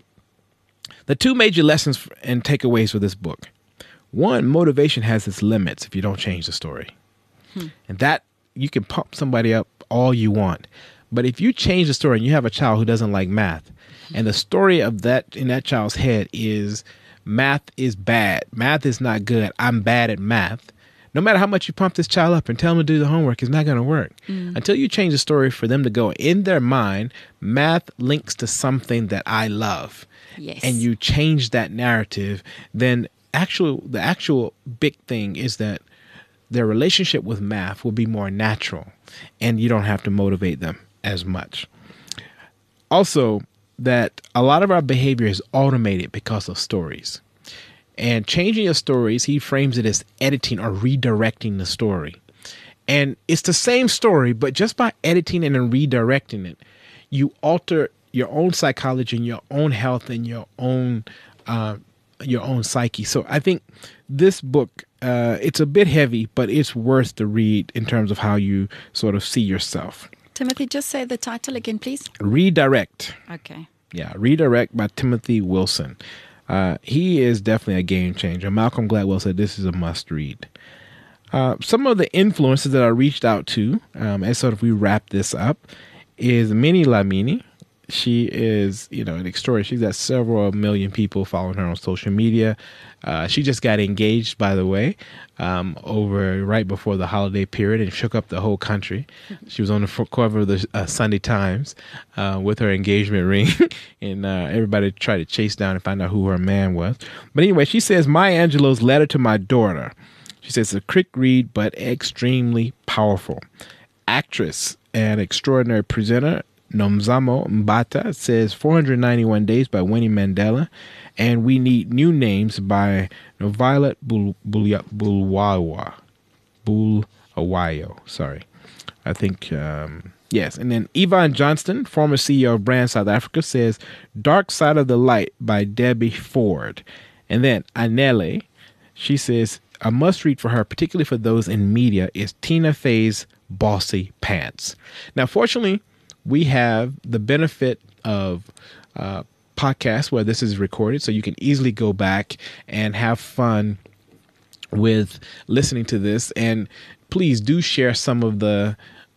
the two major lessons and takeaways for this book. One, motivation has its limits if you don't change the story. Hmm. And that, you can pump somebody up all you want. But if you change the story and you have a child who doesn't like math, hmm. and the story of that in that child's head is math is bad, math is not good, I'm bad at math, no matter how much you pump this child up and tell them to do the homework, it's not going to work. Mm. Until you change the story for them to go in their mind, math links to something that I love. Yes. And you change that narrative, then actual the actual big thing is that their relationship with math will be more natural, and you don't have to motivate them as much. Also, that a lot of our behavior is automated because of stories. And changing your stories, he frames it as editing or redirecting the story. And it's the same story, but just by editing it and redirecting it, you alter your own psychology and your own health and your own uh, your own psyche. So I think this book, uh, it's a bit heavy, but it's worth the read in terms of how you sort of see yourself. Timothy, just say the title again, please. Redirect. Okay. Yeah, Redirect by Timothy Wilson. Uh, he is definitely a game changer. Malcolm Gladwell said this is a must read. Uh, some of the influences that I reached out to, um, as sort of we wrap this up, is Minnie Lamini. She is, you know, an extraordinary. She's got several million people following her on social media. Uh, she just got engaged, by the way, um, over right before the holiday period, and shook up the whole country. She was on the cover of the uh, Sunday Times uh, with her engagement ring, and uh, everybody tried to chase down and find out who her man was. But anyway, she says, Maya Angelou's letter to my daughter. She says, a quick read, but extremely powerful. Actress and extraordinary presenter Nomzamo Mbata says four hundred ninety-one Days by Winnie Mandela, and We Need New Names by Violet Bulawayo. Bulawayo, sorry. I think um, Yes. And then Yvonne Johnston, former C E O of Brand South Africa, says Dark Side of the Light by Debbie Ford. And then Anele, she says a must read for her, particularly for those in media, is Tina Fey's Bossy Pants. Now, fortunately, we have the benefit of uh, podcasts where this is recorded, so you can easily go back and have fun with listening to this. And please do share some of the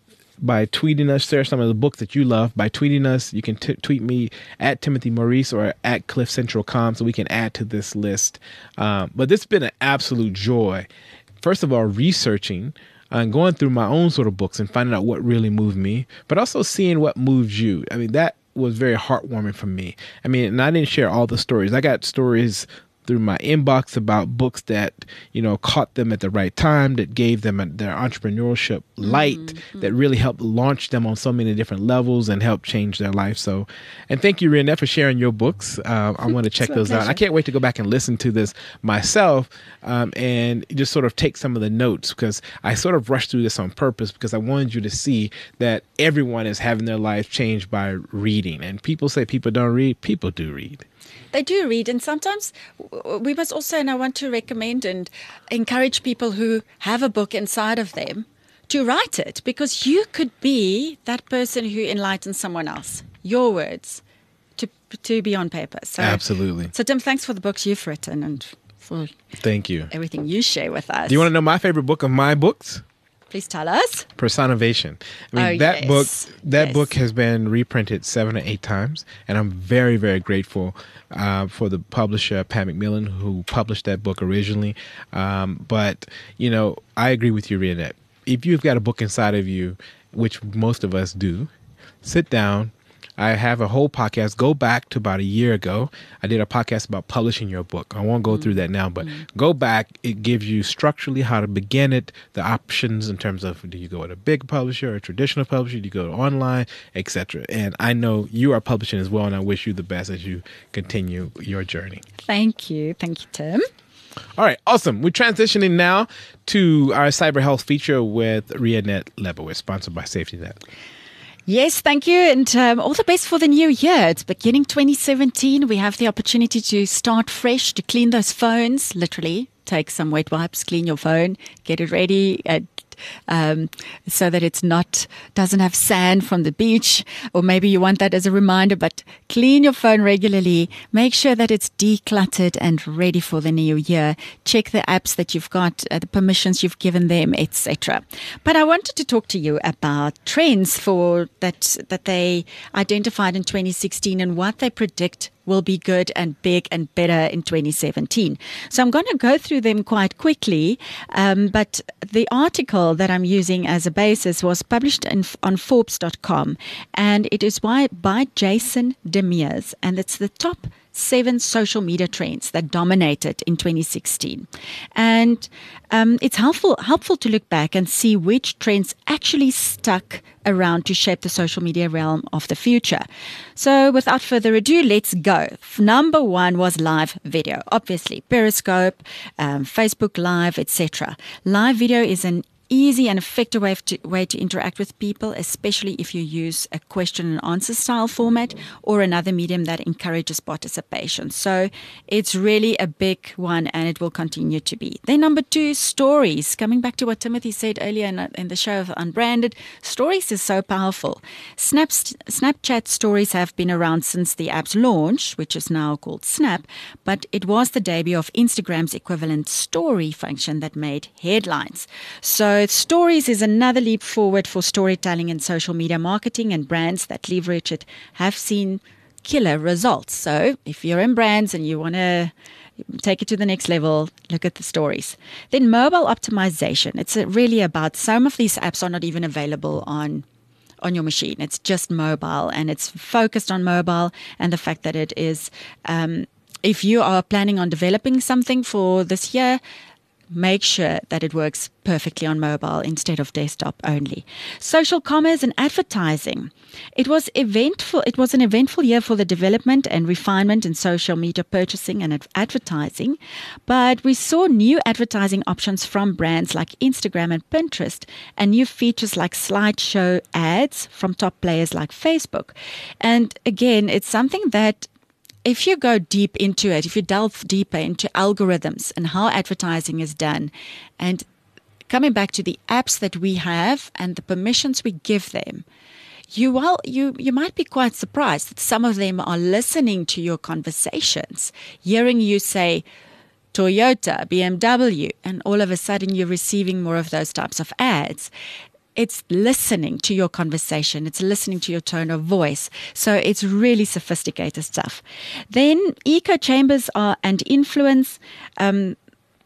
by tweeting us, share some of the books that you love by tweeting us. You can t- tweet me at Timothy Maurice or at Cliff Central Com so we can add to this list. Um, but this has been an absolute joy. First of all, researching and going through my own sort of books and finding out what really moved me, but also seeing what moves you. I mean, that was very heartwarming for me. I mean, and I didn't share all the stories. I got stories through my inbox about books that, you know, caught them at the right time, that gave them a, their entrepreneurship light, mm-hmm. that really helped launch them on so many different levels and helped change their life. So, and thank you, Renette, for sharing your books. Uh, I want to check those out. I can't wait to go back and listen to this myself um, and just sort of take some of the notes, because I sort of rushed through this on purpose because I wanted you to see that everyone is having their life changed by reading. And people say people don't read. People do read. They do read, and sometimes we must also, and I want to recommend and encourage people who have a book inside of them to write it, because you could be that person who enlightens someone else. Your words to to be on paper. So, absolutely. So, Tim, thanks for the books you've written and for thank you everything you share with us. Do you want to know my favorite book of my books? Please tell us. Personovation. I mean, oh, that yes. book that yes. book has been reprinted seven or eight times, and I'm very, very grateful uh, for the publisher, Pat McMillan, who published that book originally. Um, but, you know, I agree with you, Renette. If you've got a book inside of you, which most of us do, sit down. I have a whole podcast. Go back to about a year ago. I did a podcast about publishing your book. I won't go mm-hmm. through that now, but mm-hmm. go back. It gives you structurally how to begin it, the options in terms of, do you go with a big publisher or a traditional publisher? Do you go online, et cetera? And I know you are publishing as well, and I wish you the best as you continue your journey. Thank you. Thank you, Tim. All right, awesome. We're transitioning now to our cyber health feature with Renette Lebowitz, sponsored by Safety Net. Yes, thank you. And um, all the best for the new year. It's beginning twenty seventeen. We have the opportunity to start fresh, to clean those phones, literally. Take some wet wipes, clean your phone, get it ready, and, um, so that it's not, doesn't have sand from the beach, or maybe you want that as a reminder, but clean your phone regularly. Make sure that it's decluttered and ready for the new year. Check the apps that you've got, uh, the permissions you've given them, et cetera. But I wanted to talk to you about trends for that, that they identified in twenty sixteen and what they predict will be good and big and better in twenty seventeen. So I'm going to go through them quite quickly, um, but the article that I'm using as a basis was published in, on Forbes dot com, and it is by, by Jason Demers, and it's the top seven social media trends that dominated in twenty sixteen. And um, it's helpful helpful to look back and see which trends actually stuck around to shape the social media realm of the future. So without further ado, let's go. Number one was live video. Obviously, Periscope, um, Facebook Live, et cetera. Live video is an easy and effective way to, way to interact with people, especially if you use a question and answer style format or another medium that encourages participation. So it's really a big one, and it will continue to be. Then number two, stories. Coming back to what Timothy said earlier in, in the show of Unbranded, stories is so powerful. Snaps, Snapchat stories have been around since the app's launch, which is now called Snap, but it was the debut of Instagram's equivalent story function that made headlines. So stories is another leap forward for storytelling and social media marketing, and brands that leverage it have seen killer results. So if you're in brands and you want to take it to the next level, look at the stories. Then mobile optimization. It's really about, some of these apps are not even available on on your machine. It's just mobile, and it's focused on mobile, and the fact that it is, um, if you are planning on developing something for this year, make sure that it works perfectly on mobile instead of desktop only. Social commerce and advertising. It was eventful. It was an eventful year for the development and refinement in social media purchasing and ad- advertising, but we saw new advertising options from brands like Instagram and Pinterest, and new features like slideshow ads from top players like Facebook. And again, it's something that if you go deep into it, if you delve deeper into algorithms and how advertising is done, and coming back to the apps that we have and the permissions we give them, you will, you you might be quite surprised that some of them are listening to your conversations, hearing you say Toyota, B M W, and all of a sudden you're receiving more of those types of ads. It's listening to your conversation. It's listening to your tone of voice. So it's really sophisticated stuff. Then echo chambers are and influence. Um,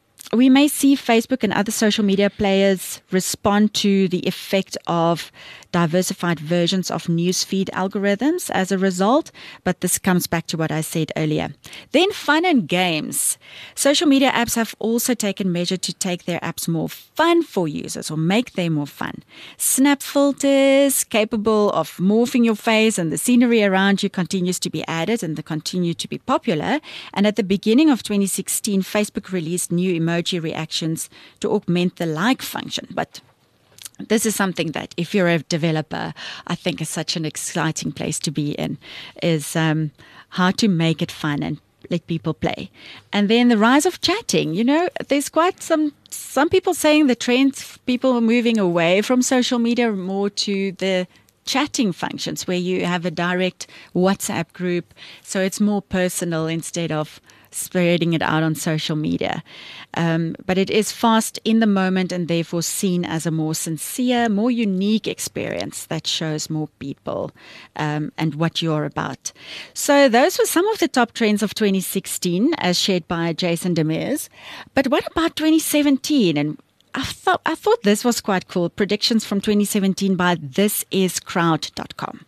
we may see Facebook and other social media players respond to the effect of diversified versions of newsfeed algorithms as a result, but this comes back to what I said earlier. Then fun and games. Social media apps have also taken measure to take their apps more fun for users or make them more fun. Snap filters capable of morphing your face and the scenery around you continues to be added and they continue to be popular. And at the beginning of twenty sixteen, Facebook released new emoji reactions to augment the like function. But this is something that if you're a developer, I think is such an exciting place to be in, is um, how to make it fun and let people play. And then the rise of chatting. You know, there's quite some, some people saying the trends, people are moving away from social media more to the chatting functions where you have a direct WhatsApp group. So it's more personal instead of spreading it out on social media. Um, but it is fast in the moment and therefore seen as a more sincere, more unique experience that shows more people um, and what you're about. So those were some of the top trends of twenty sixteen as shared by Jason Demers. But what about twenty seventeen? And I thought I thought this was quite cool. Predictions from twenty seventeen by this is crowd dot com.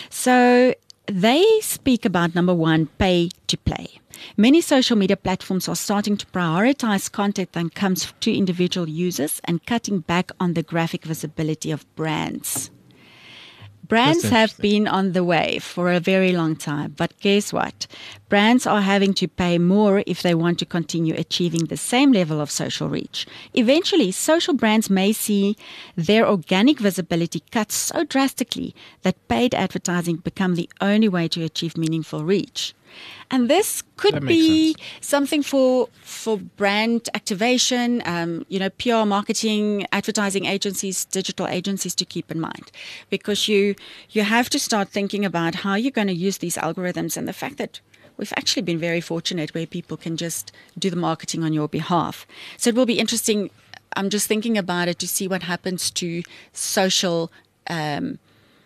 So they speak about, number one, pay to play. Many social media platforms are starting to prioritize content that comes to individual users and cutting back on the graphic visibility of brands. Brands have been on the way for a very long time, but guess what? Brands are having to pay more if they want to continue achieving the same level of social reach. Eventually, social brands may see their organic visibility cut so drastically that paid advertising become the only way to achieve meaningful reach. And this could be sense. something for for brand activation, um, you know, P R marketing, advertising agencies, digital agencies to keep in mind, because you you have to start thinking about how you're going to use these algorithms, and the fact that we've actually been very fortunate where people can just do the marketing on your behalf. So it will be interesting. I'm just thinking about it to see what happens to social, um,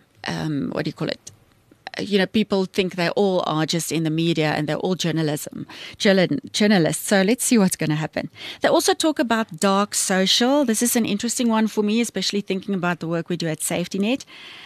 um, what do you call it? You know, people think they all are just in the media and they're all journalism, journalists. So let's see what's going to happen. They also talk about dark social. This is an interesting one for me, especially thinking about the work we do at SafetyNet.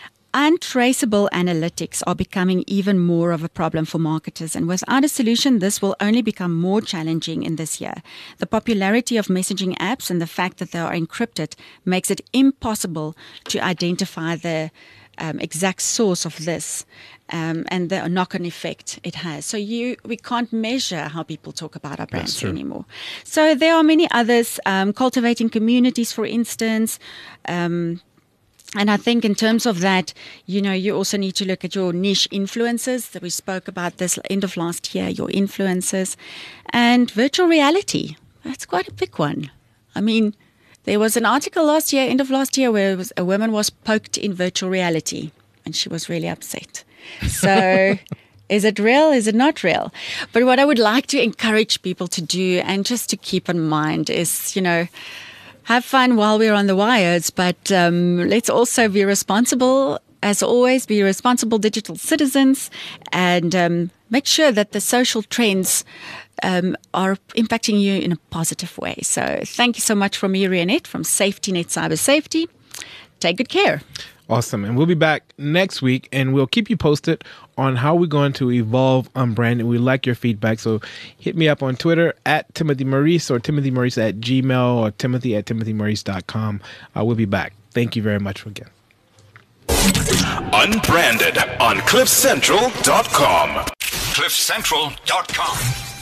Untraceable analytics are becoming even more of a problem for marketers, and without a solution, this will only become more challenging in this year. The popularity of messaging apps and the fact that they are encrypted makes it impossible to identify the um, exact source of this um, and the knock-on effect it has. So you, we can't measure how people talk about our brands anymore. So there are many others, um, cultivating communities, for instance. Um, And I think in terms of that, you know, you also need to look at your niche influencers that we spoke about this end of last year, your influencers, and virtual reality. That's quite a big one. I mean, there was an article last year, end of last year, where it was, a woman was poked in virtual reality and she was really upset. So is it real? Is it not real? But what I would like to encourage people to do and just to keep in mind is, you know, have fun while we're on the wires, but um, let's also be responsible, as always, be responsible digital citizens, and um, make sure that the social trends um, are impacting you in a positive way. So thank you so much from me, Rianette, from SafetyNet Cyber Safety. Take good care. Awesome. And we'll be back next week, and we'll keep you posted on how we're going to evolve Unbranded. We like your feedback, so hit me up on Twitter at Timothy Maurice or Timothy Maurice at Gmail or Timothy at timothy maurice dot com. Uh, we'll be back. Thank you very much again. Unbranded on cliff central dot com. cliff central dot com